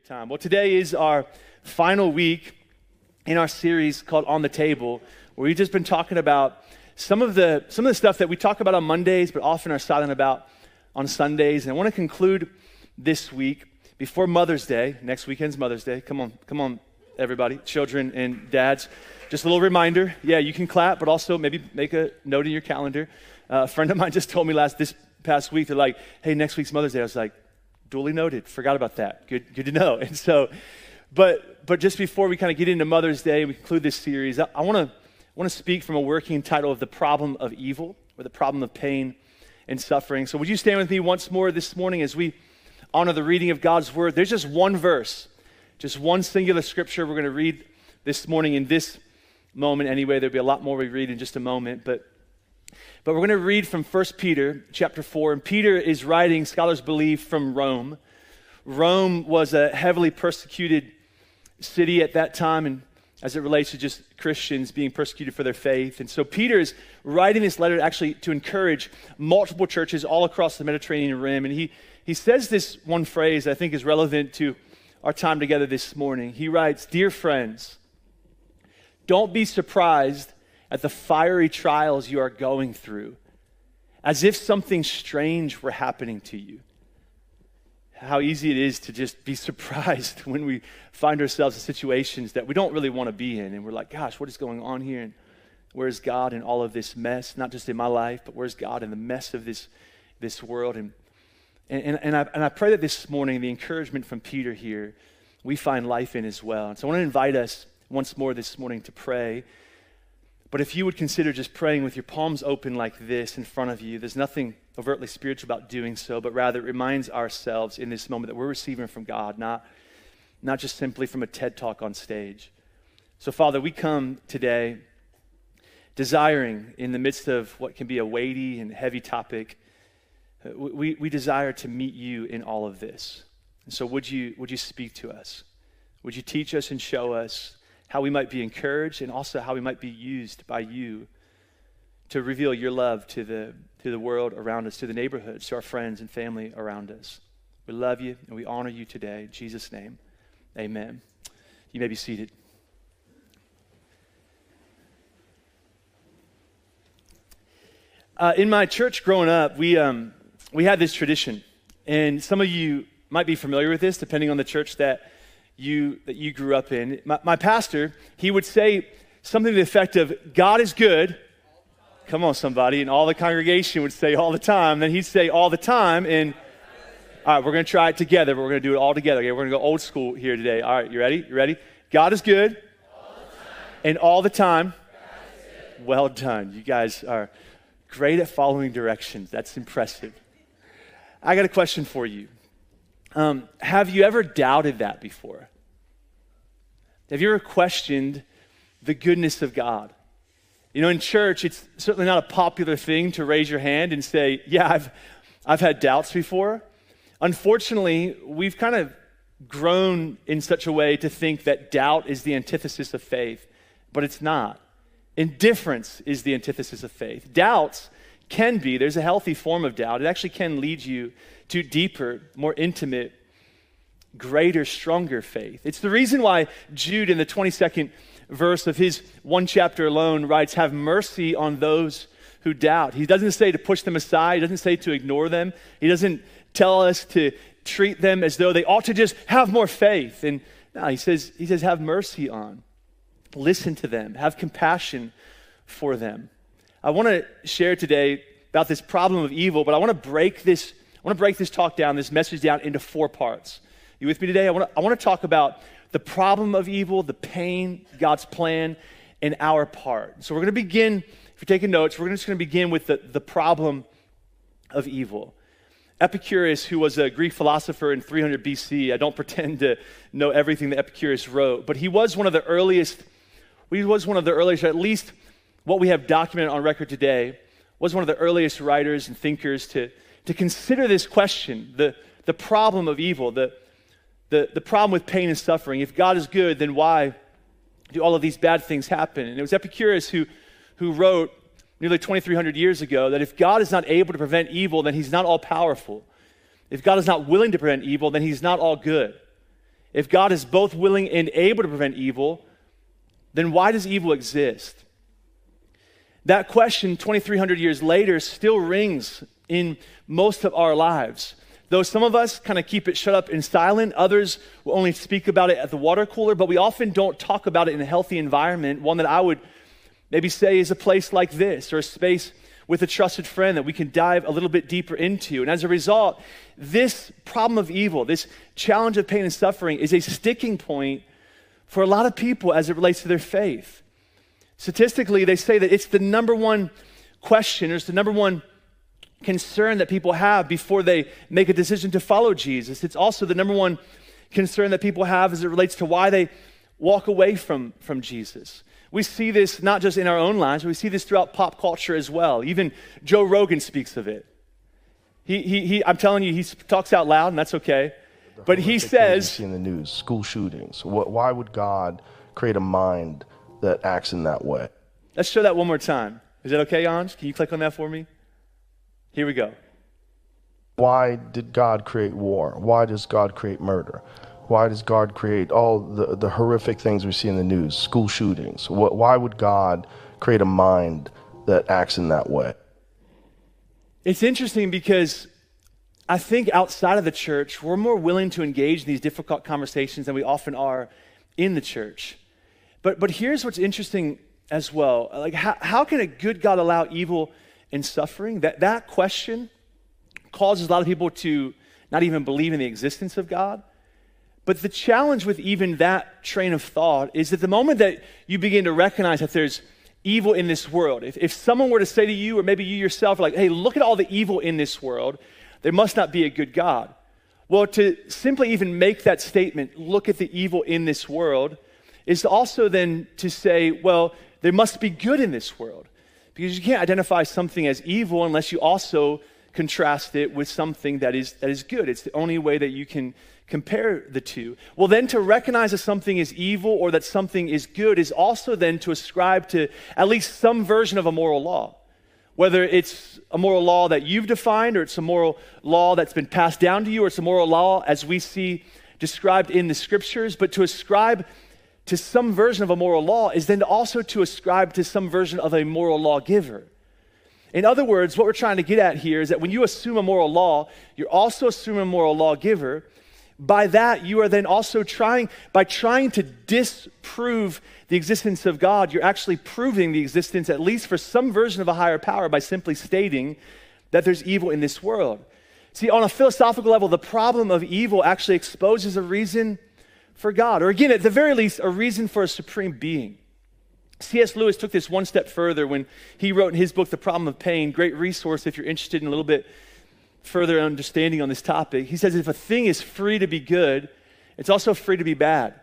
Good time. Well, today is our final week in our series called On the Table, where we've just been talking about some of the stuff that we talk about on Mondays, but often are silent about on Sundays. And I want to conclude this week before Mother's Day. Next weekend's Mother's Day. Come on, everybody, children and dads. Just a little reminder. Yeah, you can clap, but also maybe make a note in your calendar. A friend of mine just told me this past week, they're like, "Hey, next week's Mother's Day." I was like, duly noted. Forgot about that. Good to know. And so, but just before we kind of get into Mother's Day and we conclude this series, I want to speak from a working title of The Problem of Evil, or the problem of pain and suffering. So would you stand with me once more this morning as we honor the reading of God's word? There's just one verse, just one singular scripture we're going to read this morning in this moment anyway. There'll be a lot more we read in just a moment, but we're going to read from 1 Peter chapter 4, and Peter is writing, scholars believe, from Rome. Rome was a heavily persecuted city at that time, and as it relates to just Christians being persecuted for their faith. And so Peter is writing this letter actually to encourage multiple churches all across the Mediterranean Rim, and he says this one phrase I think is relevant to our time together this morning. He writes, "Dear friends, don't be surprised at the fiery trials you are going through, as if something strange were happening to you." How easy it is to just be surprised when we find ourselves in situations that we don't really want to be in. And we're like, gosh, what is going on here? And where's God in all of this mess? Not just in my life, but where's God in the mess of this world? And I pray that this morning, the encouragement from Peter here, we find life in as well. And so I want to invite us once more this morning to pray. But if you would consider just praying with your palms open like this in front of you, there's nothing overtly spiritual about doing so, but rather it reminds ourselves in this moment that we're receiving from God, not just simply from a TED Talk on stage. So Father, we come today desiring, in the midst of what can be a weighty and heavy topic, we desire to meet you in all of this. And so would you speak to us? Would you teach us and show us how we might be encouraged and also how we might be used by you to reveal your love to the world around us, to the neighborhoods, to our friends and family around us. We love you and we honor you today. In Jesus' name, amen. You may be seated. In my church growing up, we had this tradition, and some of you might be familiar with this, depending on the church that you grew up in. My pastor, he would say something to the effect of, "God is good." Come on, somebody. And all the congregation would say all the time. Then he'd say all the time. And all right, we're going to try it together, but we're going to do it all together. Okay, we're going to go old school here today. All right, you ready? You ready? God is good. All the time. And all the time. Well done. You guys are great at following directions. That's impressive. I got a question for you. Have you ever doubted that before? Have you ever questioned the goodness of God? You know, in church, it's certainly not a popular thing to raise your hand and say, "Yeah, I've had doubts before." Unfortunately, we've kind of grown in such a way to think that doubt is the antithesis of faith, but it's not. Indifference is the antithesis of faith. Doubts can be, there's a healthy form of doubt. It actually can lead you to deeper, more intimate, greater, stronger faith. It's the reason why Jude in the 22nd verse of his one chapter alone writes, "Have mercy on those who doubt." He doesn't say to push them aside. He doesn't say to ignore them. He doesn't tell us to treat them as though they ought to just have more faith. And no, he says have mercy on. Listen to them. Have compassion for them. I want to share today about this problem of evil, but I want to break this talk down, this message down into 4 parts. You with me today? I want to talk about the problem of evil, the pain, God's plan, and our part. So we're going to begin, if you're taking notes, we're just going to begin with the problem of evil. Epicurus, who was a Greek philosopher in 300 BC, I don't pretend to know everything that Epicurus wrote, but he was one of the earliest, at least what we have documented on record today, was one of the earliest writers and thinkers to consider this question, the problem of evil, the problem with pain and suffering. If God is good, then why do all of these bad things happen? And it was Epicurus who wrote nearly 2,300 years ago that if God is not able to prevent evil, then he's not all powerful. If God is not willing to prevent evil, then he's not all good. if God is both willing and able to prevent evil, then why does evil exist? That question, 2,300 years later, still rings in most of our lives. Though some of us kind of keep it shut up in silent, others will only speak about it at the water cooler, but we often don't talk about it in a healthy environment, one that I would maybe say is a place like this, or a space with a trusted friend that we can dive a little bit deeper into. And as a result, this problem of evil, this challenge of pain and suffering is a sticking point for a lot of people as it relates to their faith. Statistically, they say that it's the number one question, or it's the number one concern that people have before they make a decision to follow Jesus. It's also the number one concern that people have as it relates to why they walk away from Jesus. We see this not just in our own lives, but we see this throughout pop culture as well. Even Joe Rogan speaks of it. I'm telling you, he talks out loud, and that's okay. But he says, in the news, school shootings. Why would God create a mind that acts in that way? Let's show that one more time. Is that okay, Anj? Can you click on that for me? Here we go. Why did God create war? Why does God create murder? Why does God create all the horrific things we see in the news, school shootings? Why would God create a mind that acts in that way? It's interesting because I think outside of the church, we're more willing to engage in these difficult conversations than we often are in the church. But here's what's interesting as well. Like, how can a good God allow evil and suffering? That question causes a lot of people to not even believe in the existence of God. But the challenge with even that train of thought is that the moment that you begin to recognize that there's evil in this world, if someone were to say to you, or maybe you yourself, are like, hey, look at all the evil in this world, there must not be a good God. Well, to simply even make that statement, look at the evil in this world, is also then to say, well, there must be good in this world. Because you can't identify something as evil unless you also contrast it with something that is good. It's the only way that you can compare the two. Well, then to recognize that something is evil or that something is good is also then to ascribe to at least some version of a moral law. Whether it's a moral law that you've defined, or it's a moral law that's been passed down to you, or it's a moral law as we see described in the scriptures. But to ascribe to some version of a moral law is then also to ascribe to some version of a moral lawgiver. In other words, what we're trying to get at here is that when you assume a moral law, you're also assuming a moral lawgiver. By that, you are then also trying to disprove the existence of God, you're actually proving the existence, at least for some version of a higher power, by simply stating that there's evil in this world. See, on a philosophical level, the problem of evil actually exposes a reason for God, or again, at the very least, a reason for a supreme being. C.S. Lewis took this one step further when he wrote in his book, The Problem of Pain, great resource if you're interested in a little bit further understanding on this topic. He says, if a thing is free to be good, it's also free to be bad.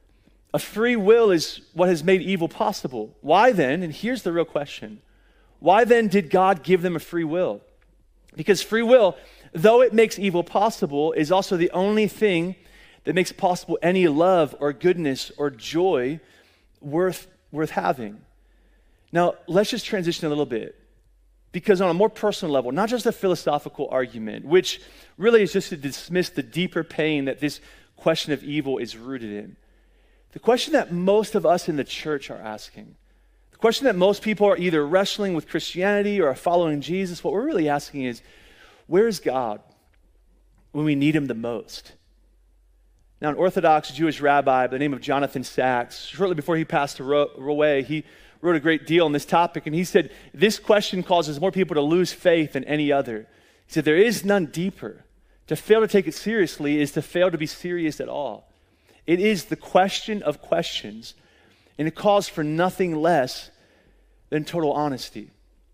A free will is what has made evil possible. Why then, and here's the real question, why then did God give them a free will? Because free will, though it makes evil possible, is also the only thing that makes possible any love or goodness or joy worth having. Now, let's just transition a little bit, because on a more personal level, not just a philosophical argument, which really is just to dismiss the deeper pain that this question of evil is rooted in. The question that most of us in the church are asking, the question that most people are either wrestling with Christianity or are following Jesus, what we're really asking is, where is God when we need him the most? Now, an Orthodox Jewish rabbi by the name of Jonathan Sacks, shortly before he passed away, he wrote a great deal on this topic, and he said, this question causes more people to lose faith than any other. He said, there is none deeper. To fail to take it seriously is to fail to be serious at all. It is the question of questions, and it calls for nothing less than total honesty.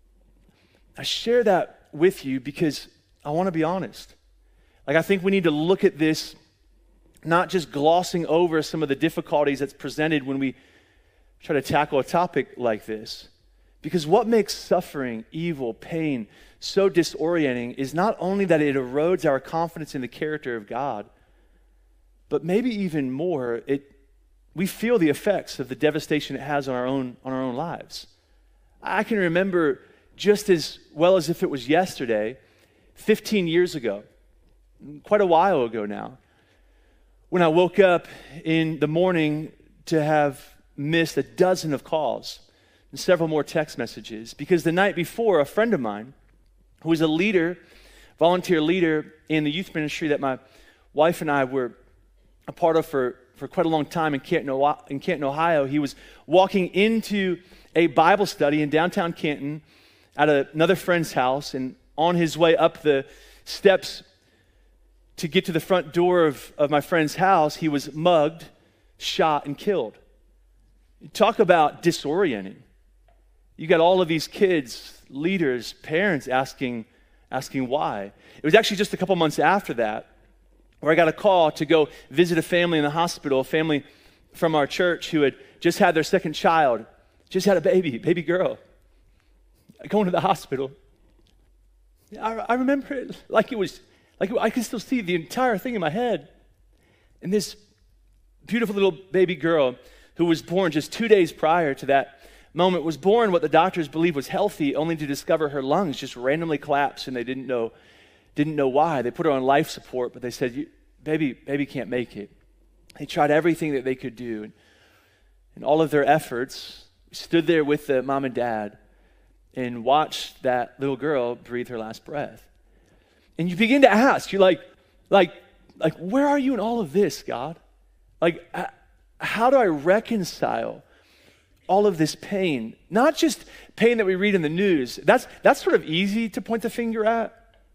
I share that with you because I want to be honest. I think we need to look at this not just glossing over some of the difficulties that's presented when we try to tackle a topic like this. Because what makes suffering, evil, pain so disorienting is not only that it erodes our confidence in the character of God, but maybe even more, we feel the effects of the devastation it has on our own lives. I can remember just as well as if it was yesterday, 15 years ago, quite a while ago now, when I woke up in the morning to have missed a dozen of calls and several more text messages, because the night before, a friend of mine who was a leader, volunteer leader in the youth ministry that my wife and I were a part of for quite a long time in Canton, Ohio, he was walking into a Bible study in downtown Canton at another friend's house, and on his way up the steps to get to the front door of my friend's house, he was mugged, shot, and killed. Talk about disorienting. You got all of these kids, leaders, parents asking why. It was actually just a couple months after that where I got a call to go visit a family in the hospital, a family from our church who had just had their second child, just had a baby girl, going to the hospital. I remember it like I can still see the entire thing in my head. And this beautiful little baby girl who was born just 2 days prior to that moment was born what the doctors believed was healthy, only to discover her lungs just randomly collapsed, and they didn't know why. They put her on life support, but they said, baby can't make it. They tried everything that they could do. And all of their efforts stood there with the mom and dad and watched that little girl breathe her last breath. And you begin to ask, you're like, where are you in all of this, God? Like, how do I reconcile all of this pain? Not just pain that we read in the news. That's sort of easy to point the finger at.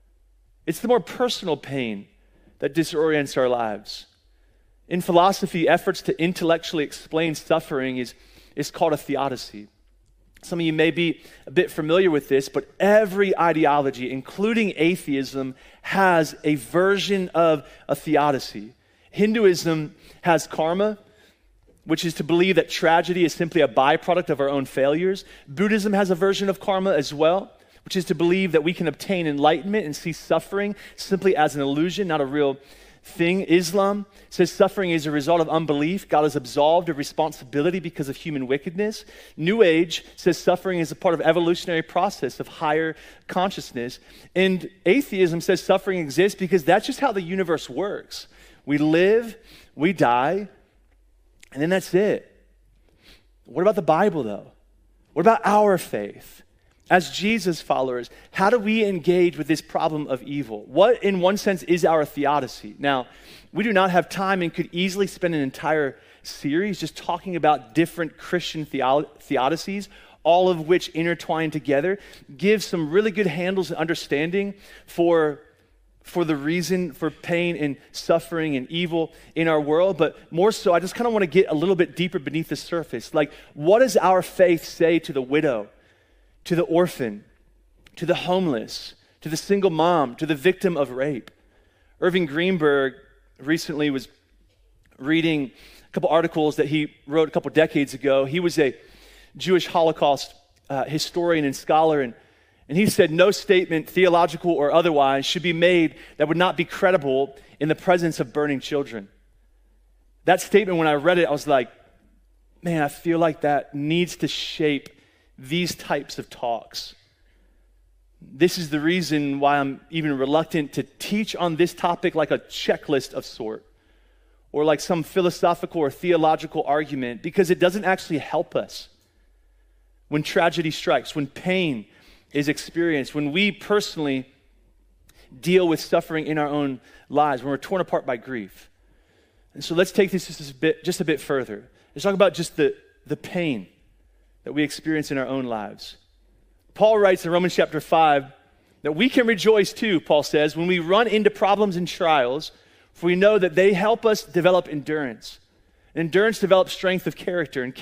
It's the more personal pain that disorients our lives. In philosophy, efforts to intellectually explain suffering is called a theodicy. Some of you may be a bit familiar with this, but every ideology, including atheism, has a version of a theodicy. Hinduism has karma, which is to believe that tragedy is simply a byproduct of our own failures. Buddhism has a version of karma as well, which is to believe that we can obtain enlightenment and see suffering simply as an illusion, not a real thing. Islam says suffering is a result of unbelief. God is absolved of responsibility because of human wickedness. New Age says suffering is a part of evolutionary process of higher consciousness. And atheism says suffering exists because that's just how the universe works. We live, we die, and then that's it. What about the Bible, though? What about our faith? As Jesus followers, how do we engage with this problem of evil? What, in one sense, is our theodicy? Now, we do not have time and could easily spend an entire series just talking about different Christian theodicies, all of which intertwine together, give some really good handles and understanding for the reason for pain and suffering and evil in our world. But more so, I just kind of want to get a little bit deeper beneath the surface. Like, what does our faith say to the widow, to the orphan, to the homeless, to the single mom, to the victim of rape? Irving Greenberg recently was reading a couple articles that he wrote a couple decades ago. He was a Jewish Holocaust historian and scholar, and he said no statement, theological or otherwise, should be made that would not be credible in the presence of burning children. That statement, when I read it, I was like, man, I feel like that needs to shape these types of talks. This is the reason why I'm even reluctant to teach on this topic like a checklist of sort, or like some philosophical or theological argument, because it doesn't actually help us when tragedy strikes, when pain is experienced, when we personally deal with suffering in our own lives, when we're torn apart by grief. And so let's take this just a bit further. Let's talk about just the pain that we experience in our own lives. Paul writes in Romans chapter 5 that we can rejoice too, Paul says, when we run into problems and trials, for we know that they help us develop endurance. And endurance develops strength of character, and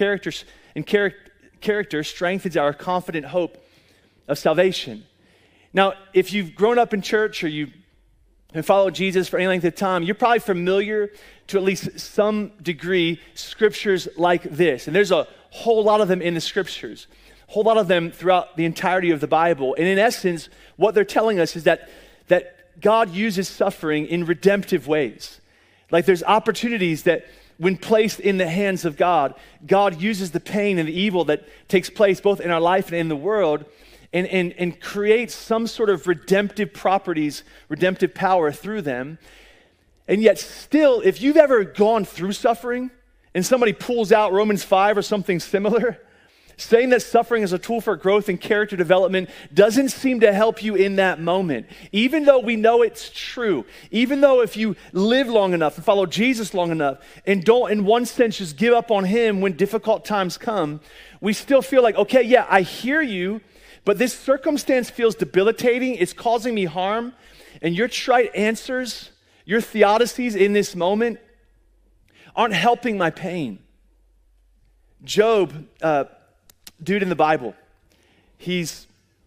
character strengthens our confident hope of salvation. Now, if you've grown up in church or you've followed Jesus for any length of time, you're probably familiar to at least some degree scriptures like this. And there's a whole lot of them in the scriptures, a whole lot of them throughout the entirety of the Bible. And in essence, what they're telling us is that God uses suffering in redemptive ways. Like, there's opportunities that when placed in the hands of God, God uses the pain and the evil that takes place both in our life and in the world and creates some sort of redemptive properties, redemptive power through them. And yet still, if you've ever gone through suffering and somebody pulls out Romans 5 or something similar, saying that suffering is a tool for growth and character development doesn't seem to help you in that moment. Even though we know it's true, even though if you live long enough and follow Jesus long enough and don't in one sense just give up on him when difficult times come, we still feel like, okay, yeah, I hear you, but this circumstance feels debilitating. It's causing me harm. And your trite answers, your theodicies in this moment aren't helping my pain. Job, dude in the Bible, he's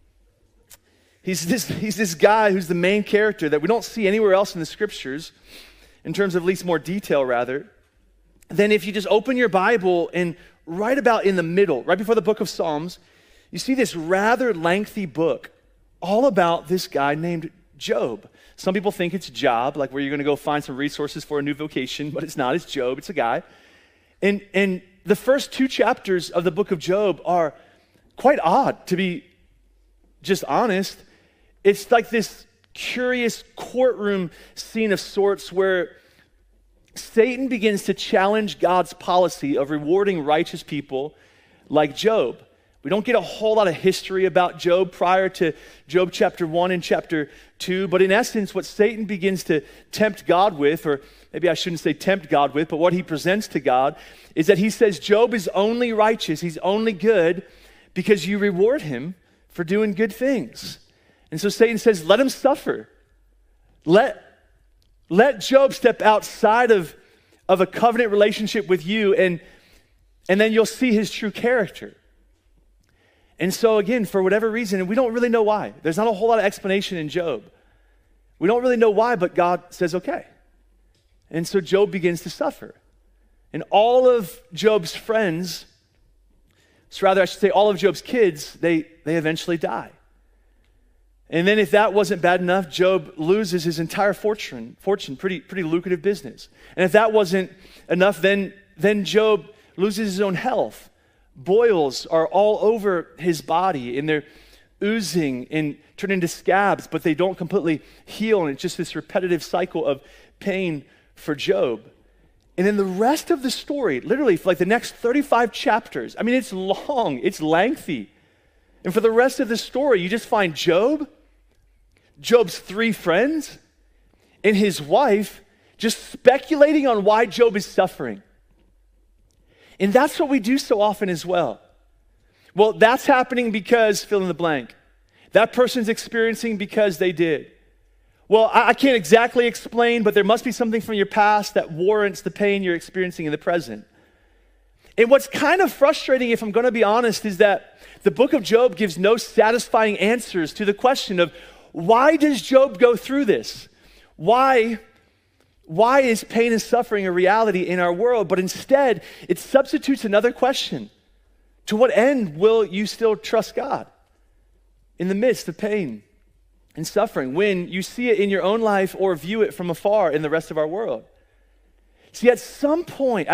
this guy who's the main character that we don't see anywhere else in the scriptures, in terms of at least more detail rather. Then if you just open your Bible and right about in the middle, right before the book of Psalms, you see this rather lengthy book all about this guy named Job. Some people think it's Job, like where you're going to go find some resources for a new vocation, but it's not. It's Job. It's a guy. And the first 2 chapters of the book of Job are quite odd, to be just honest. It's like this curious courtroom scene of sorts where Satan begins to challenge God's policy of rewarding righteous people like Job. We don't get a whole lot of history about Job prior to Job chapter 1 and chapter 2, but in essence, what Satan begins to tempt God with, or maybe I shouldn't say tempt God with, but what he presents to God is that he says Job is only righteous, he's only good because you reward him for doing good things. And so Satan says, let him suffer. Let Job step outside of a covenant relationship with you, and then you'll see his true character. And so again, for whatever reason, and we don't really know why. There's not a whole lot of explanation in Job. We don't really know why, but God says, okay. And so Job begins to suffer. And all of Job's friends, so rather I should say all of Job's kids, they eventually die. And then if that wasn't bad enough, Job loses his entire fortune, pretty lucrative business. And if that wasn't enough, then Job loses his own health. Boils are all over his body, and they're oozing and turn into scabs, but they don't completely heal, and it's just this repetitive cycle of pain for Job. And then the rest of the story, literally for like the next 35 chapters, I mean, it's long, it's lengthy. And for the rest of the story, you just find Job's 3 friends, and his wife just speculating on why Job is suffering. And that's what we do so often as well. Well, that's happening because fill in the blank. That person's experiencing because they did. Well, I can't exactly explain, but there must be something from your past that warrants the pain you're experiencing in the present. And what's kind of frustrating, if I'm going to be honest, is that the book of Job gives no satisfying answers to the question of why does Job go through this? Why is pain and suffering a reality in our world? But instead, it substitutes another question. To what end will you still trust God in the midst of pain and suffering when you see it in your own life or view it from afar in the rest of our world? See, at some point,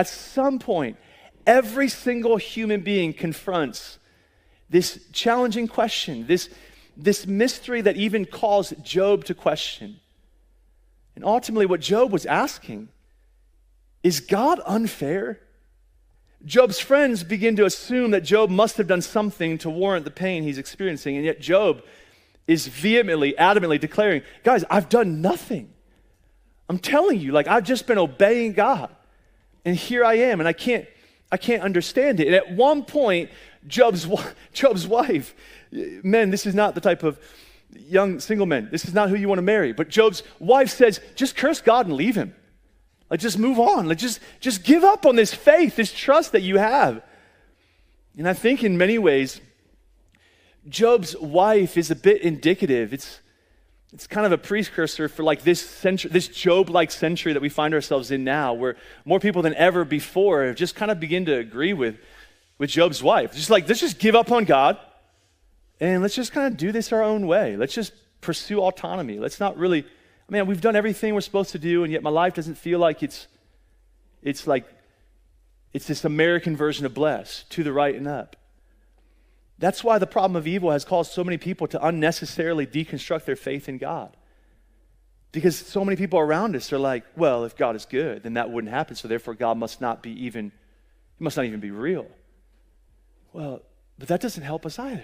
every single human being confronts this challenging question, this mystery that even caused Job to question. And ultimately, what Job was asking, is God unfair? Job's friends begin to assume that Job must have done something to warrant the pain he's experiencing, and yet Job is vehemently, adamantly declaring, guys, I've done nothing. I'm telling you, like I've just been obeying God, and here I am, and I can't understand it. And at one point, Job's wife, men, this is not the type of young single men. This is not who you want to marry. But Job's wife says, just curse God and leave him. Like just move on. Like just give up on this faith, this trust that you have. And I think in many ways, Job's wife is a bit indicative. It's kind of a precursor for like this century, this Job-like century that we find ourselves in now, where more people than ever before have just kind of begin to agree with Job's wife. Just like, let's just give up on God. And let's just kind of do this our own way. Let's just pursue autonomy. Let's not really, man, we've done everything we're supposed to do, and yet my life doesn't feel like it's this American version of blessed, to the right and up. That's why the problem of evil has caused so many people to unnecessarily deconstruct their faith in God. Because so many people around us are like, well, if God is good, then that wouldn't happen. So therefore, God must not even be real. Well, but that doesn't help us either.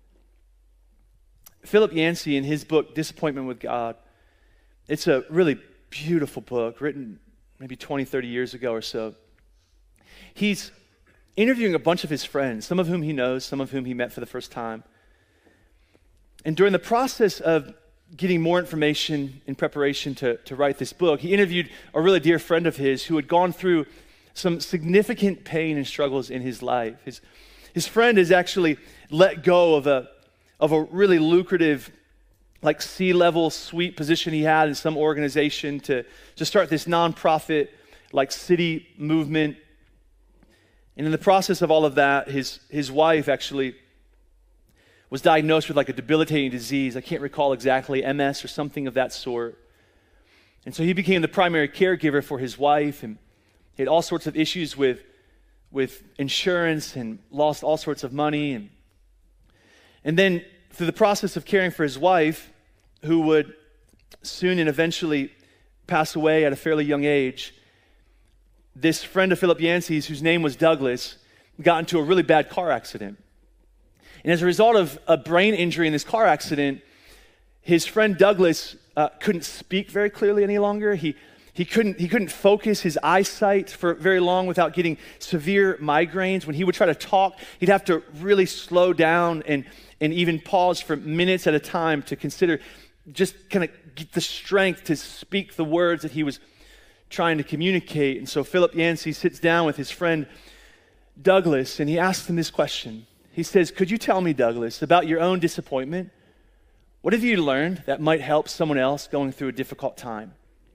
Philip Yancey, in his book, Disappointment with God, it's a really beautiful book written maybe 20, 30 years ago or so. He's interviewing a bunch of his friends, some of whom he knows, some of whom he met for the first time. And during the process of getting more information in preparation to write this book, he interviewed a really dear friend of his who had gone through some significant pain and struggles in his life. His friend has actually let go of a really lucrative, like C-level suite position he had in some organization to start this nonprofit, like city movement. And in the process of all of that, his wife actually was diagnosed with like a debilitating disease. I can't recall exactly, MS or something of that sort. And so he became the primary caregiver for his wife, and he had all sorts of issues with insurance and lost all sorts of money. And then through the process of caring for his wife, who would soon and eventually pass away at a fairly young age, this friend of Philip Yancey's, whose name was Douglas, got into a really bad car accident. And as a result of a brain injury in this car accident, his friend Douglas couldn't speak very clearly any longer. He couldn't focus his eyesight for very long without getting severe migraines. When he would try to talk, he'd have to really slow down and even pause for minutes at a time to consider, just kind of get the strength to speak the words that he was trying to communicate. And so Philip Yancey sits down with his friend Douglas, and he asks him this question. He says, "Could you tell me, Douglas, about your own disappointment? What have you learned that might help someone else going through a difficult time?"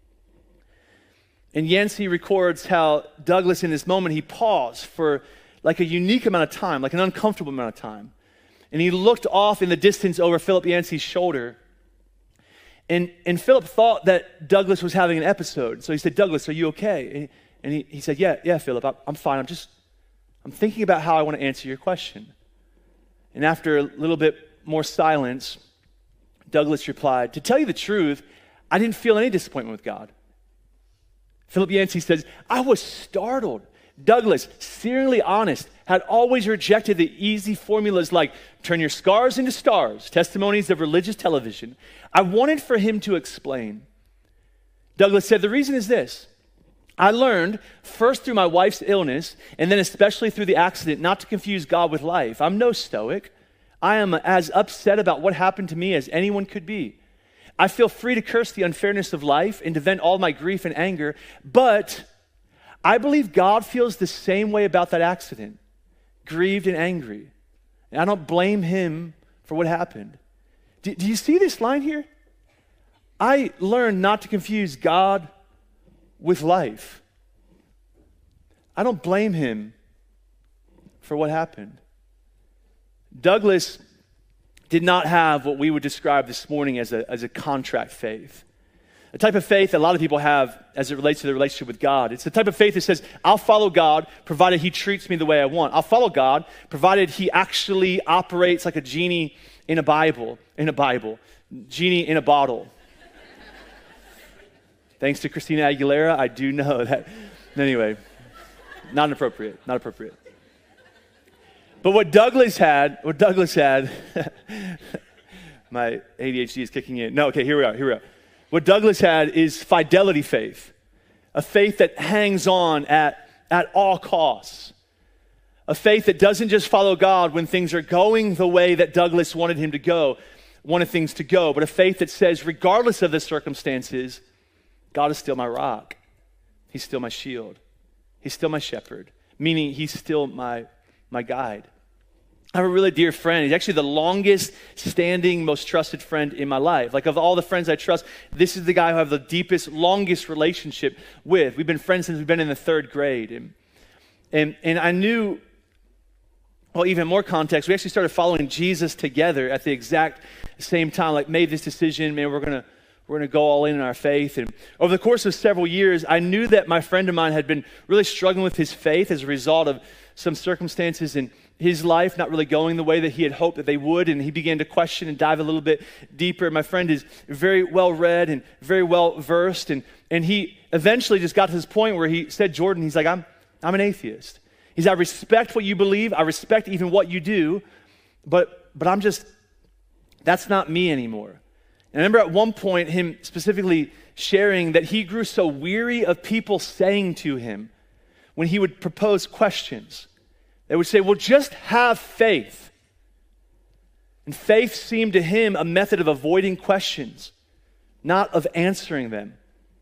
And Yancey records how Douglas, in this moment, he paused for like a unique amount of time, like an uncomfortable amount of time. And he looked off in the distance over Philip Yancey's shoulder. And Philip thought that Douglas was having an episode. So he said, "Douglas, are you okay?" And he said, yeah, Philip, I'm fine. I'm thinking about how I want to answer your question. And after a little bit more silence, Douglas replied, "To tell you the truth, I didn't feel any disappointment with God." Philip Yancey says, "I was startled. Douglas, searingly honest, had always rejected the easy formulas like turn your scars into stars, testimonies of religious television. I wanted for him to explain." Douglas said, "The reason is this. I learned, first through my wife's illness, and then especially through the accident, not to confuse God with life. I'm no stoic. I am as upset about what happened to me as anyone could be. I feel free to curse the unfairness of life and to vent all my grief and anger, but I believe God feels the same way about that accident, grieved and angry. And I don't blame him for what happened." Do you see this line here? I learned not to confuse God with life. I don't blame him for what happened. Douglas did not have what we would describe this morning as a contract faith. A type of faith that a lot of people have as it relates to their relationship with God. It's the type of faith that says, I'll follow God provided he treats me the way I want. I'll follow God provided he actually operates like a genie in a Bible. Genie in a bottle. Thanks to Christina Aguilera, I do know that. Anyway, not appropriate. But what Douglas had, my ADHD is kicking in. No, okay, here we are. What Douglas had is fidelity faith, a faith that hangs on at all costs, a faith that doesn't just follow God when things are going the way that Douglas wanted things to go, but a faith that says, regardless of the circumstances, God is still my rock. He's still my shield. He's still my shepherd, meaning he's still my guide. I have a really dear friend. He's actually the longest standing, most trusted friend in my life. Like of all the friends I trust, this is the guy who I have the deepest, longest relationship with. We've been friends since we've been in the 3rd grade. And I knew, well, even more context, we actually started following Jesus together at the exact same time, like made this decision, man, we're we're going to go all in our faith. And over the course of several years, I knew that my friend of mine had been really struggling with his faith as a result of some circumstances in his life not really going the way that he had hoped that they would, and he began to question and dive a little bit deeper. My friend is very well read and very well versed, and he eventually just got to this point where he said, Jordan, he's like, I'm an atheist. He's, I respect what you believe, I respect even what you do, but I'm just, that's not me anymore. And I remember at one point him specifically sharing that he grew so weary of people saying to him when he would propose questions, they would say, well, just have faith. And faith seemed to him a method of avoiding questions, not of answering them.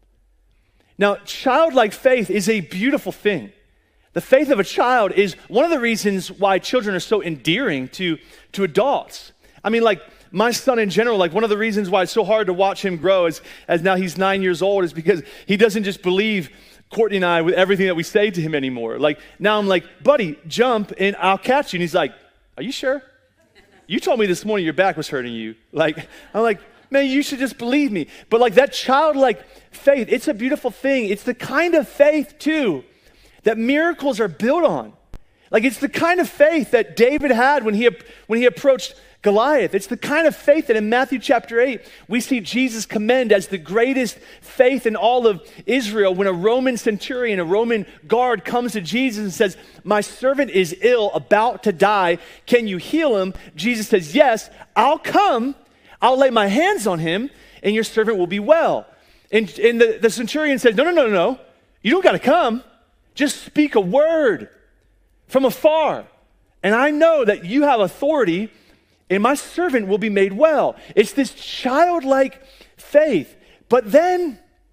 Now, childlike faith is a beautiful thing. The faith of a child is one of the reasons why children are so endearing to adults. I mean, like, my son in general, like one of the reasons why it's so hard to watch him grow as now he's 9 years old is because he doesn't just believe Courtney and I with everything that we say to him anymore. Like now I'm like, buddy, jump and I'll catch you. And he's like, are you sure? You told me this morning your back was hurting you. Like, I'm like, man, you should just believe me. But like that childlike faith, it's a beautiful thing. It's the kind of faith too that miracles are built on. Like it's the kind of faith that David had when he approached Goliath. It's the kind of faith that in Matthew chapter 8, we see Jesus commend as the greatest faith in all of Israel when a Roman centurion, a Roman guard comes to Jesus and says, my servant is ill, about to die. Can you heal him? Jesus says, yes, I'll come. I'll lay my hands on him and your servant will be well. And the centurion says, no. You don't got to come. Just speak a word from afar. And I know that you have authority and my servant will be made well. It's this childlike faith. But then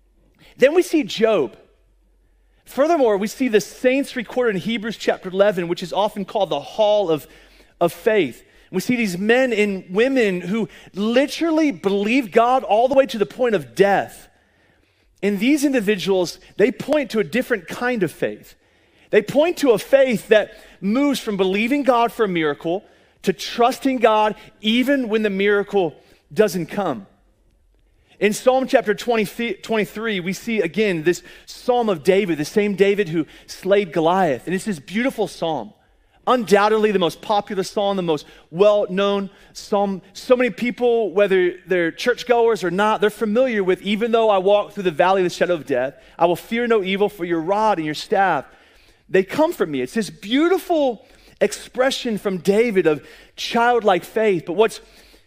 we see Job. Furthermore, we see the saints recorded in Hebrews chapter 11, which is often called the hall of faith. We see these men and women who literally believe God all the way to the point of death. And these individuals, they point to a different kind of faith. They point to a faith that moves from believing God for a miracle to trusting God even when the miracle doesn't come. In Psalm chapter 23, we see again this Psalm of David, the same David who slayed Goliath. And it's this beautiful psalm. Undoubtedly the most popular psalm, the most well-known psalm. So many people, whether they're churchgoers or not, they're familiar with, even though I walk through the valley of the shadow of death, I will fear no evil, for your rod and your staff, they comfort me. It's this beautiful expression from David of childlike faith. But what's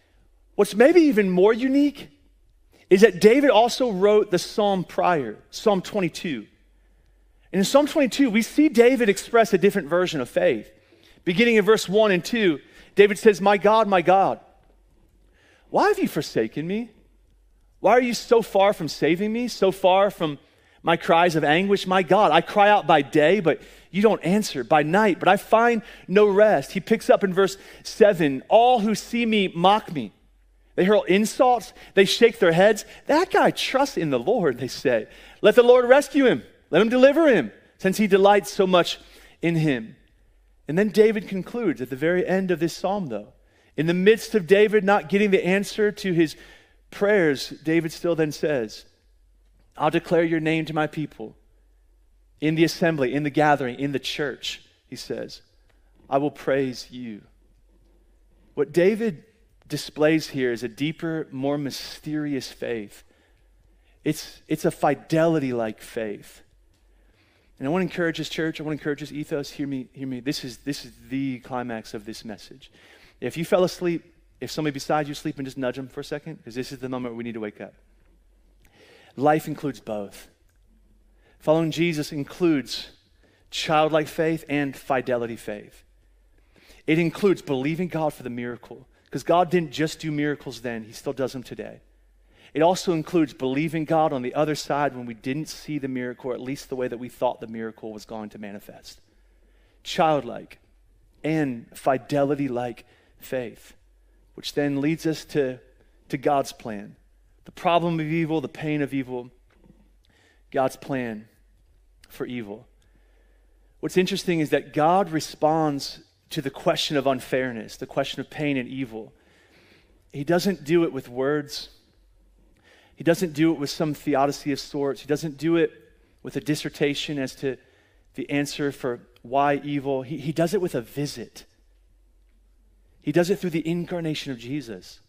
maybe even more unique is that David also wrote the psalm prior, Psalm 22. And in Psalm 22, we see David express a different version of faith. Beginning in verse 1 and 2, David says, my God, why have you forsaken me? Why are you so far from saving me, so far from my cries of anguish? My God, I cry out by day, but you don't answer. By night, but I find no rest. He picks up in verse 7, all who see me mock me. They hurl insults. They shake their heads. That guy trusts in the Lord, they say. Let the Lord rescue him. Let him deliver him, since he delights so much in him. And then David concludes at the very end of this psalm, though. In the midst of David not getting the answer to his prayers, David still then says, I'll declare your name to my people. In the assembly, in the gathering, in the church, he says, I will praise you. What David displays here is a deeper, more mysterious faith. It's a fidelity-like faith. And I want to encourage this church, I want to encourage this ethos, hear me. This is the climax of this message. If you fell asleep, if somebody beside you sleep, and just nudge them for a second, because this is the moment we need to wake up. Life includes both. Following Jesus includes childlike faith and fidelity faith. It includes believing God for the miracle, because God didn't just do miracles then, he still does them today. It also includes believing God on the other side when we didn't see the miracle, or at least the way that we thought the miracle was going to manifest. Childlike and fidelity-like faith, which then leads us to God's plan. The problem of evil, the pain of evil, God's plan for evil. What's interesting is that God responds to the question of unfairness, the question of pain and evil. He doesn't do it with words. He doesn't do it with some theodicy of sorts. He doesn't do it with a dissertation as to the answer for why evil. He does it with a visit. He does it through the incarnation of Jesus.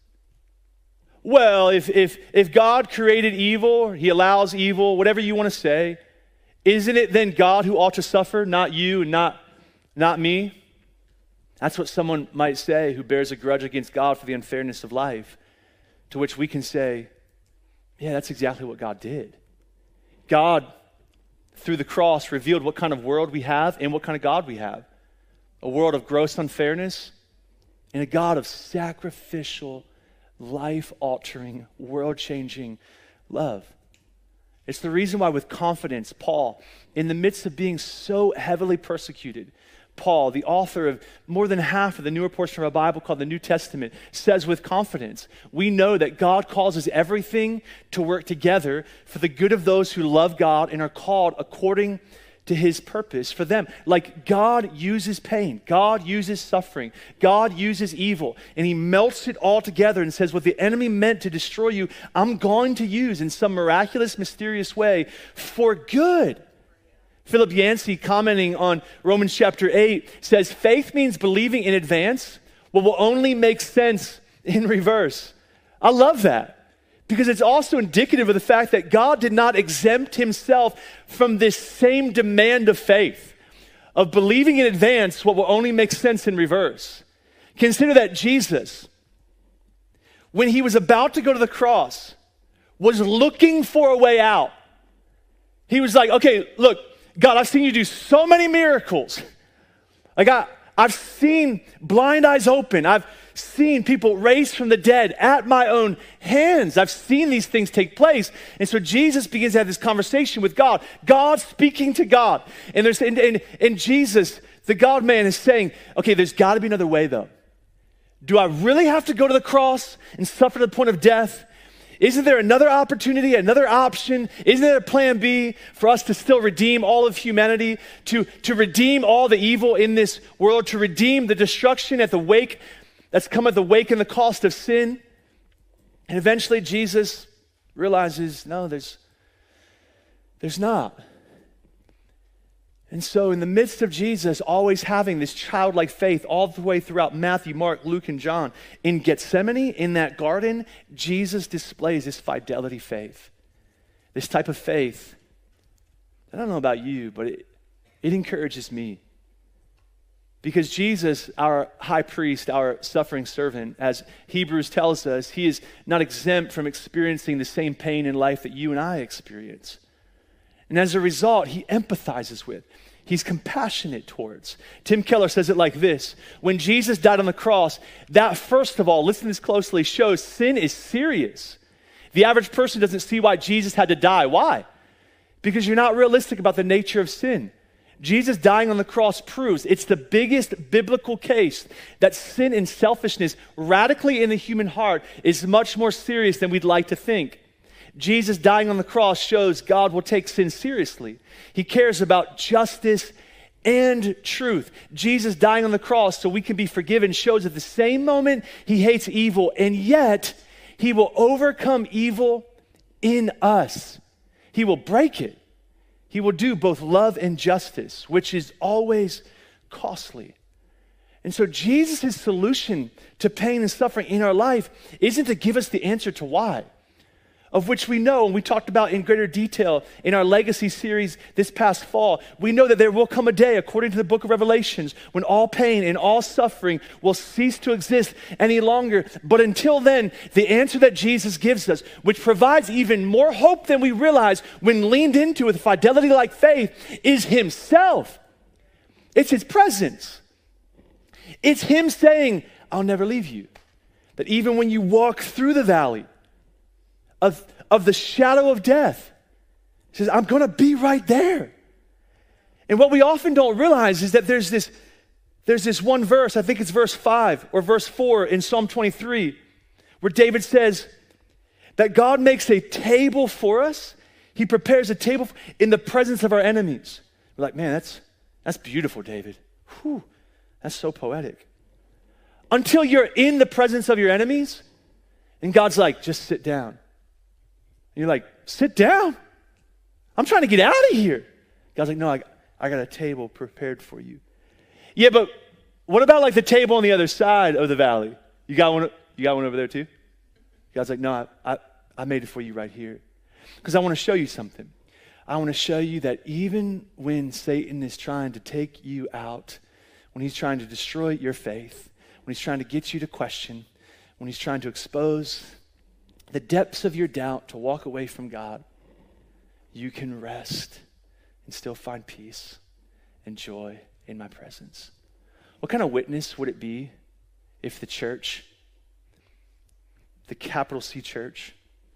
Well, if God created evil, he allows evil, whatever you want to say, isn't it then God who ought to suffer, not you and not me? That's what someone might say who bears a grudge against God for the unfairness of life, to which we can say, yeah, that's exactly what God did. God, through the cross, revealed what kind of world we have and what kind of God we have. A world of gross unfairness and a God of sacrificial, life-altering, world-changing love. It's the reason why with confidence, Paul, in the midst of being so heavily persecuted, Paul, the author of more than half of the newer portion of our Bible called the New Testament, says with confidence, we know that God causes everything to work together for the good of those who love God and are called according to his purpose for them. Like God uses pain, God uses suffering, God uses evil, and he melts it all together and says what the enemy meant to destroy you, I'm going to use in some miraculous, mysterious way for good. Philip Yancey, commenting on Romans chapter 8, says faith means believing in advance what will only make sense in reverse. I love that because it's also indicative of the fact that God did not exempt himself from this same demand of faith, of believing in advance what will only make sense in reverse. Consider that Jesus, when he was about to go to the cross, was looking for a way out. He was like, okay, look, God, I've seen you do so many miracles. Like I've seen blind eyes open. I've seen people raised from the dead at my own hands. I've seen these things take place. And so Jesus begins to have this conversation with God. God speaking to God. And Jesus, the God man, is saying, okay, there's got to be another way though. Do I really have to go to the cross and suffer to the point of death? Isn't there another opportunity, another option? Isn't there a plan B for us to still redeem all of humanity, to redeem all the evil in this world, to redeem the destruction that's come at the wake and the cost of sin? And eventually Jesus realizes, no, there's not. And so in the midst of Jesus always having this childlike faith all the way throughout Matthew, Mark, Luke, and John, in Gethsemane, in that garden, Jesus displays this fidelity faith. This type of faith, I don't know about you, but it encourages me. Because Jesus, our high priest, our suffering servant, as Hebrews tells us, he is not exempt from experiencing the same pain in life that you and I experience. And as a result, he empathizes with. He's compassionate towards. Tim Keller says it like this. When Jesus died on the cross, that first of all, listen to this closely, shows sin is serious. The average person doesn't see why Jesus had to die. Why? Because you're not realistic about the nature of sin. Jesus dying on the cross proves it's the biggest biblical case that sin and selfishness radically in the human heart is much more serious than we'd like to think. Jesus dying on the cross shows God will take sin seriously. He cares about justice and truth. Jesus dying on the cross so we can be forgiven shows at the same moment he hates evil, and yet he will overcome evil in us. He will break it. He will do both love and justice, which is always costly. And so Jesus' solution to pain and suffering in our life isn't to give us the answer to why, of which we know, and we talked about in greater detail in our Legacy series this past fall. We know that there will come a day, according to the book of Revelations, when all pain and all suffering will cease to exist any longer. But until then, the answer that Jesus gives us, which provides even more hope than we realize when leaned into with fidelity like faith, is himself. It's his presence. It's him saying, I'll never leave you. That even when you walk through the valley of the shadow of death, he says, I'm going to be right there. And what we often don't realize is that there's this one verse, I think it's verse 5 or verse 4 in Psalm 23, where David says that God makes a table for us. He prepares a table in the presence of our enemies. We're like, man, that's beautiful, David. Whew, that's so poetic. Until you're in the presence of your enemies, and God's like, just sit down. you're like, sit down. I'm trying to get out of here. God's like, no, I got a table prepared for you. Yeah, but what about like the table on the other side of the valley? You got one over there too? God's like, no, I made it for you right here. Because I want to show you something. I want to show you that even when Satan is trying to take you out, when he's trying to destroy your faith, when he's trying to get you to question, when he's trying to expose the depths of your doubt to walk away from God, you can rest and still find peace and joy in my presence. What kind of witness would it be if the church, the capital C church,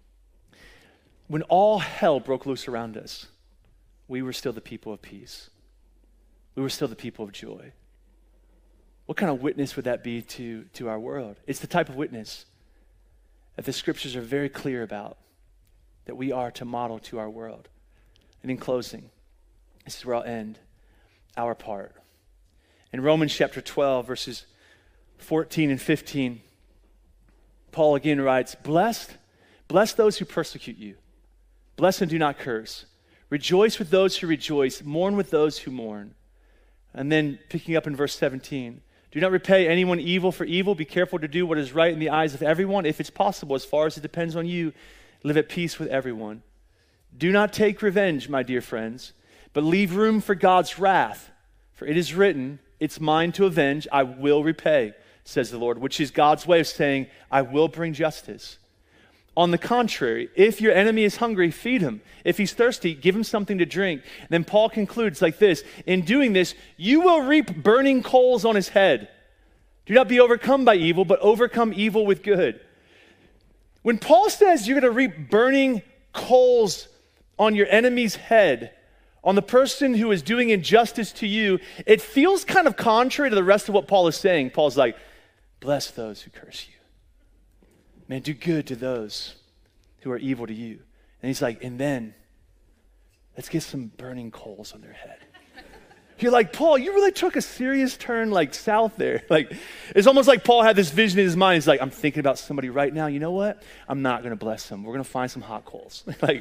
when all hell broke loose around us, we were still the people of peace. We were still the people of joy. What kind of witness would that be to our world? It's the type of witness that the scriptures are very clear about, that we are to model to our world. And in closing, this is where I'll end our part. In Romans chapter 12, verses 14 and 15, Paul again writes, bless those who persecute you. Bless and do not curse. Rejoice with those who rejoice. Mourn with those who mourn. And then picking up in verse 17, do not repay anyone evil for evil. Be careful to do what is right in the eyes of everyone. If it's possible, as far as it depends on you, live at peace with everyone. Do not take revenge, my dear friends, but leave room for God's wrath. For it is written, it's mine to avenge, I will repay, says the Lord, which is God's way of saying, I will bring justice. On the contrary, if your enemy is hungry, feed him. If he's thirsty, give him something to drink. Then Paul concludes like this, in doing this, you will reap burning coals on his head. Do not be overcome by evil, but overcome evil with good. When Paul says you're going to reap burning coals on your enemy's head, on the person who is doing injustice to you, it feels kind of contrary to the rest of what Paul is saying. Paul's like, bless those who curse you. Man, do good to those who are evil to you. And he's like, and then let's get some burning coals on their head. You're like, Paul, you really took a serious turn like south there. Like, it's almost like Paul had this vision in his mind. He's like, I'm thinking about somebody right now. You know what? I'm not going to bless them. We're going to find some hot coals. Like,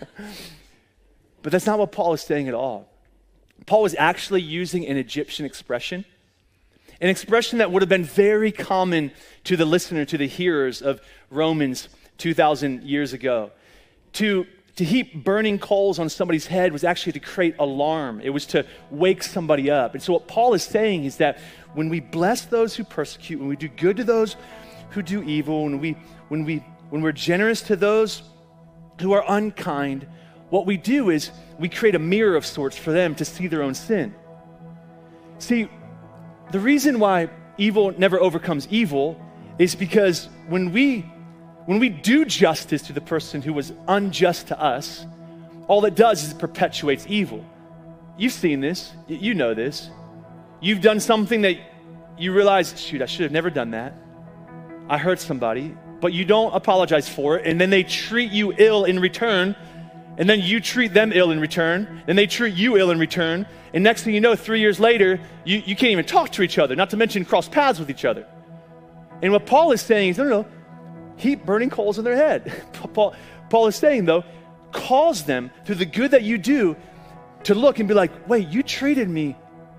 but that's not what Paul is saying at all. Paul was actually using an Egyptian expression, an expression that would have been very common to the listener, to the hearers of Romans 2,000 years ago. To heap burning coals on somebody's head was actually to create alarm. It was to wake somebody up. And so what Paul is saying is that when we bless those who persecute, when we do good to those who do evil, when we're generous to those who are unkind, what we do is we create a mirror of sorts for them to see their own sin. See, the reason why evil never overcomes evil is because when we do justice to the person who was unjust to us, all it does is it perpetuates evil. You've seen this. You know this. You've done something that you realize, shoot, I should have never done that. I hurt somebody, but you don't apologize for it, and then they treat you ill in return, and then you treat them ill in return, and they treat you ill in return, and next thing you know, 3 years later, you can't even talk to each other, not to mention cross paths with each other. And what Paul is saying is, no, heap burning coals on their head. Paul is saying, though, cause them through the good that you do to look and be like, wait, you treated me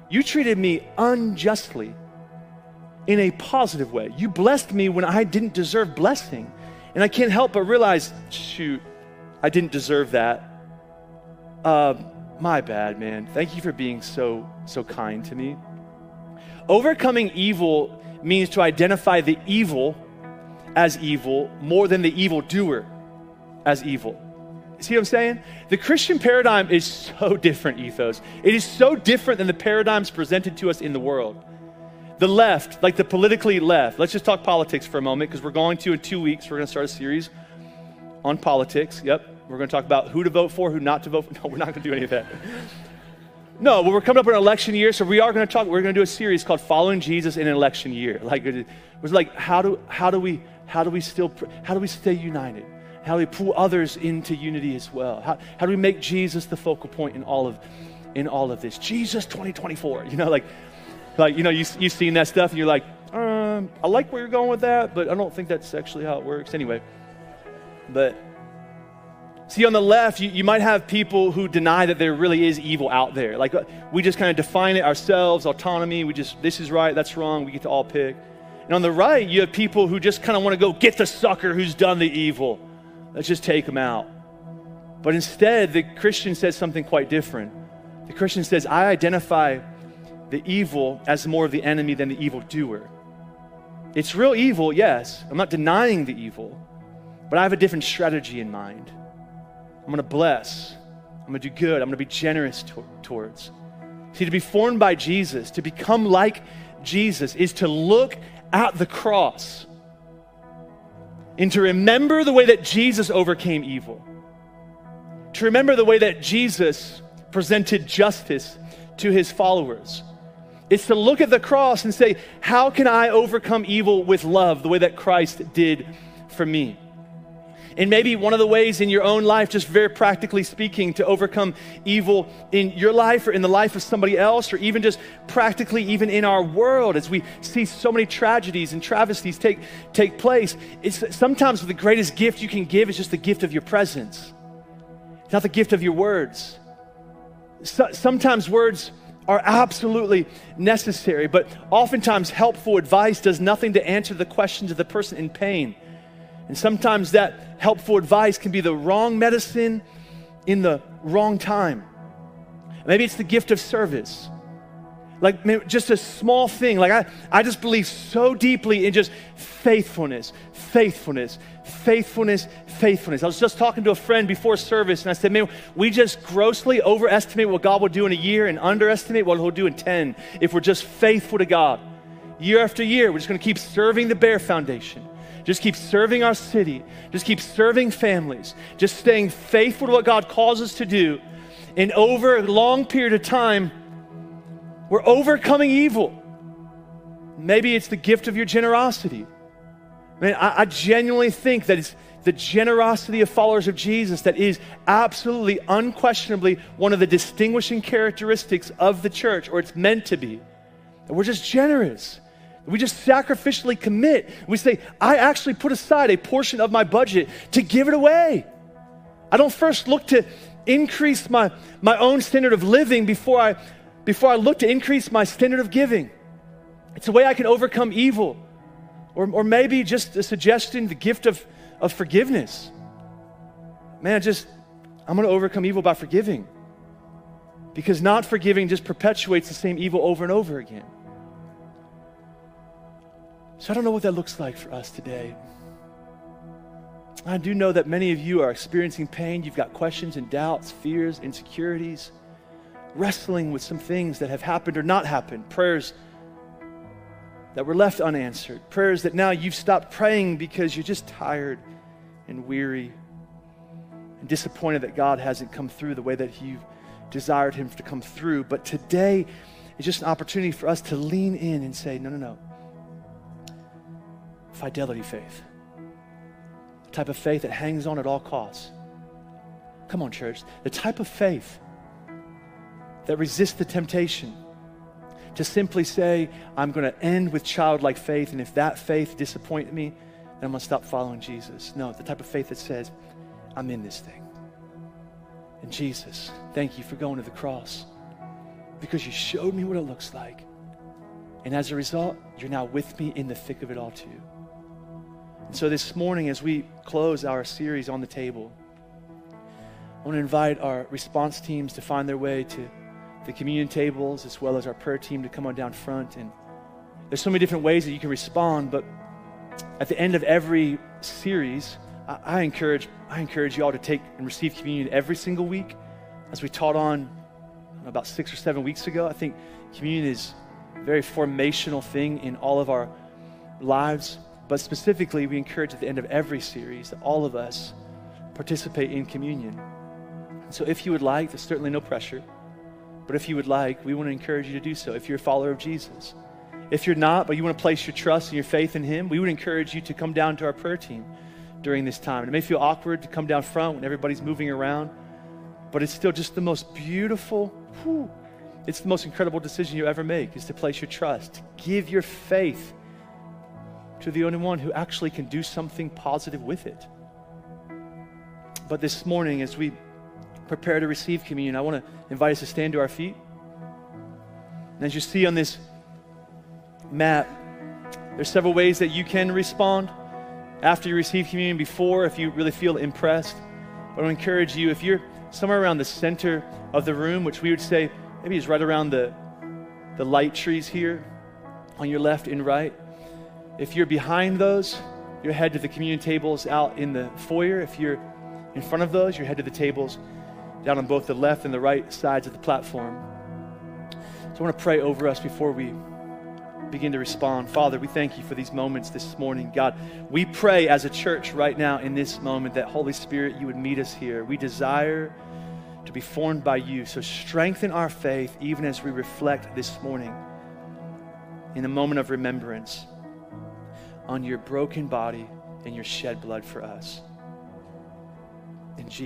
unjustly in a positive way. You blessed me when I didn't deserve blessing. And I can't help but realize, shoot, I didn't deserve that. My bad, man. Thank you for being so kind to me. Overcoming evil means to identify the evil as evil more than the evildoer as evil. See what I'm saying? The Christian paradigm is so different, Ethos. It is so different than the paradigms presented to us in the world. The left, like the politically left, let's just talk politics for a moment, because we're going to, in 2 weeks, we're going to start a series on politics. Yep. We're going to talk about who to vote for, who not to vote for. No, we're not going to do any of that. No, but we're coming up on an election year, so we're going to do a series called Following Jesus in an Election Year. Like, it was like, how do we stay united? How do we pull others into unity as well? How do we make Jesus the focal point in all of this? Jesus 2024, you've seen that stuff and you're like, I like where you're going with that, but I don't think that's actually how it works anyway. But See, on the left, you might have people who deny that there really is evil out there. Like, we just kind of define it ourselves, autonomy. This is right, that's wrong, we get to all pick. And on the right, you have people who just kind of want to go get the sucker who's done the evil. Let's just take him out. But instead, the Christian says something quite different. The Christian says, I identify the evil as more of the enemy than the evildoer. It's real evil, yes. I'm not denying the evil, but I have a different strategy in mind. I'm going to bless. I'm going to do good. I'm going to be generous towards. See, to be formed by Jesus, to become like Jesus, is to look at the cross and to remember the way that Jesus overcame evil. To remember the way that Jesus presented justice to his followers. It's to look at the cross and say, how can I overcome evil with love the way that Christ did for me? And maybe one of the ways in your own life, just very practically speaking, to overcome evil in your life or in the life of somebody else, or even just practically even in our world as we see so many tragedies and travesties take place, it's sometimes the greatest gift you can give is just the gift of your presence. It's not the gift of your words. Sometimes words are absolutely necessary, but oftentimes helpful advice does nothing to answer the questions of the person in pain. And sometimes that helpful advice can be the wrong medicine in the wrong time. Maybe it's the gift of service. Like maybe just a small thing. Like I just believe so deeply in just faithfulness. I was just talking to a friend before service and I said, man, we just grossly overestimate what God will do in a year and underestimate what he'll do in 10 if we're just faithful to God. Year after year, we're just going to keep serving the Bear Foundation. Just keep serving our city. Just keep serving families. Just staying faithful to what God calls us to do. And over a long period of time, we're overcoming evil. Maybe it's the gift of your generosity. Man, I genuinely think that it's the generosity of followers of Jesus that is absolutely, unquestionably one of the distinguishing characteristics of the church, or it's meant to be. That we're just generous. We just sacrificially commit. We say, I actually put aside a portion of my budget to give it away. I don't first look to increase my own standard of living before I look to increase my standard of giving. It's a way I can overcome evil. Or maybe just a suggestion, the gift of forgiveness. Man, I'm going to overcome evil by forgiving. Because not forgiving just perpetuates the same evil over and over again. So I don't know what that looks like for us today. I do know that many of you are experiencing pain. You've got questions and doubts, fears, insecurities, wrestling with some things that have happened or not happened, prayers that were left unanswered, prayers that now you've stopped praying because you're just tired and weary and disappointed that God hasn't come through the way that you've desired him to come through. But today is just an opportunity for us to lean in and say, no. Fidelity faith. The type of faith that hangs on at all costs. Come on, church. The type of faith that resists the temptation to simply say, I'm going to end with childlike faith, and if that faith disappoints me, then I'm going to stop following Jesus. No, the type of faith that says, I'm in this thing. And Jesus, thank you for going to the cross because you showed me what it looks like. And as a result, you're now with me in the thick of it all too. And so this morning, as we close our series on the table, I want to invite our response teams to find their way to the communion tables, as well as our prayer team to come on down front. And there's so many different ways that you can respond, but at the end of every series, I encourage you all to take and receive communion every single week. As we taught on about 6 or 7 weeks ago, I think communion is a very formational thing in all of our lives. But specifically, we encourage at the end of every series that all of us participate in communion. So if you would like, there's certainly no pressure, but if you would like, we want to encourage you to do so if you're a follower of Jesus. If you're not, but you want to place your trust and your faith in him, we would encourage you to come down to our prayer team during this time. And it may feel awkward to come down front when everybody's moving around, but it's still just the most beautiful, it's the most incredible decision you ever make, is to place your trust, to give your faith to the only one who actually can do something positive with it. But this morning, as we prepare to receive communion, I want to invite us to stand to our feet. And as you see on this map, there's several ways that you can respond after you receive communion, before, if you really feel impressed. But I want to encourage you, if you're somewhere around the center of the room, which we would say maybe is right around the light trees here on your left and right. If you're behind those, you're head to the communion tables out in the foyer. If you're in front of those, you're head to the tables down on both the left and the right sides of the platform. So I want to pray over us before we begin to respond. Father, we thank you for these moments this morning. God, we pray as a church right now in this moment that Holy Spirit, you would meet us here. We desire to be formed by you. So strengthen our faith even as we reflect this morning in a moment of remembrance on your broken body and your shed blood for us. In Jesus'